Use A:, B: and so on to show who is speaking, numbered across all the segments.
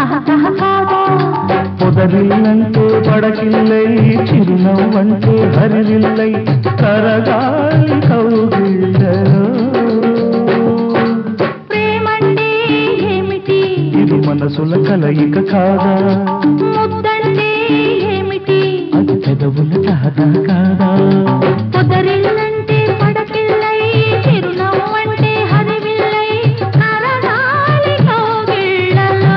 A: పొదరిల్లంటే పడకిల్లై చిరునవ్వంటే హరివిల్లై కరగాలి కౌగిళ్ళలో
B: ప్రేమంటే ఏమిటి
A: ఇది మనసుల కలయిక కాదా
B: ముద్దంటే ఏమిటి
A: అది పెదవుల కాదా కాదా
B: పొదరిల్లంటే పడకిల్లై చిరునవ్వంటే హరివిల్లై కరగాలి కౌగిళ్ళలో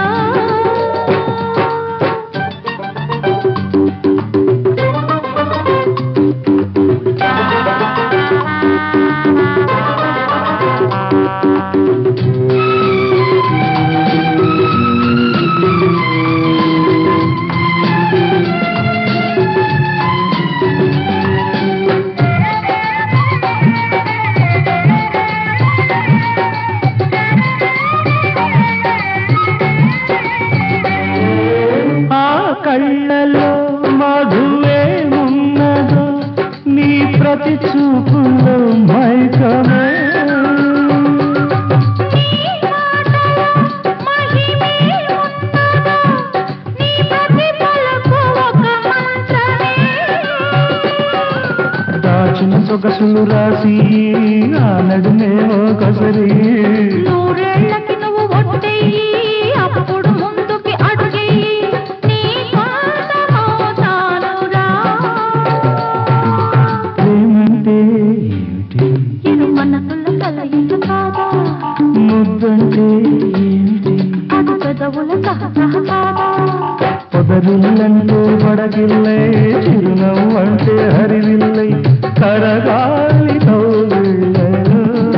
A: కళ్ళలో మధువేమున్నదో నీ ప్రతి చూపులో మైకమే దాచిన సొగసులు రాసి ఆ నడుమేమో కసరి
B: నూరేళ్లకి నువ్వు ఒట్టెయ్యి అప్పుడు ముందుకి అడుగెయ్యి నీ కోసమవుతానురా
A: ప్రేమంటే ఏమిటి
B: ఇరు మనసుల కలయిక కాదా
A: ముద్దంటే ఏమిటి
B: అది పెదవుల సహసహ కాదా
A: పొదరిల్లంటే పడగిల్లై చిరునవ్వంటే హరివిల్లై కరగాలి కౌగిళ్ళలో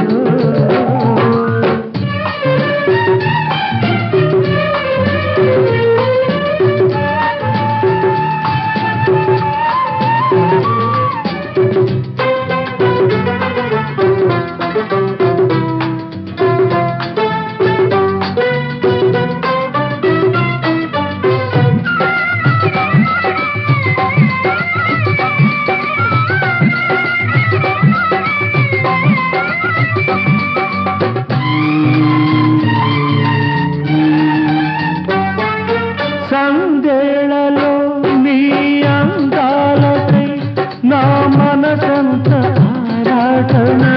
A: సందేళలో నీ అందాలకై నా మనసంత ఆరాటమే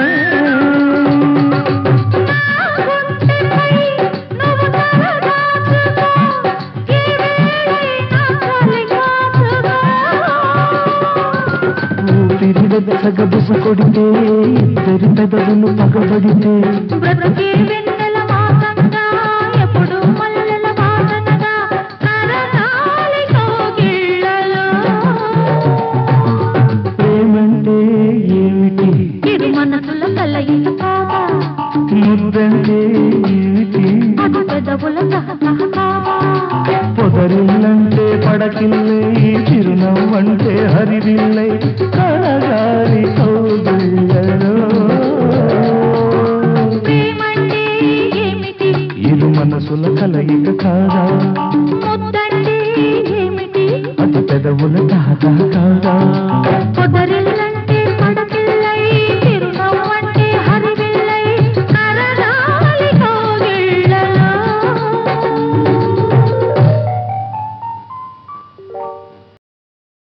A: ఊపిరి సగబుస కొడితే ఇద్దరి పెదవులు పగబడితే
B: బ్రతుకే వెన్నెల వాసనగా ఎప్పుడు మల్లెల వాసనగా కరగాలి కౌగిళ్ళలో
A: ప్రేమంటే ఏమిటి
B: ఇది మనసుల కలయిక కాదా
A: ముద్దంటే ఏమిటి
B: అది పెదవుల సహసహ కాదా
A: పొదరిల్లంటే పడకిల్లై చిరునవ్వంటే హరివిల్లై కరగాలి కౌగిళ్ళలో
B: ప్రేమంటే ఏమిటి
A: ఇరు మనసుల కలయిక కాదా
B: ముద్దంటే ఏమిటి
A: అది పెదవుల కాదా కాదా
B: పొదరిల్ల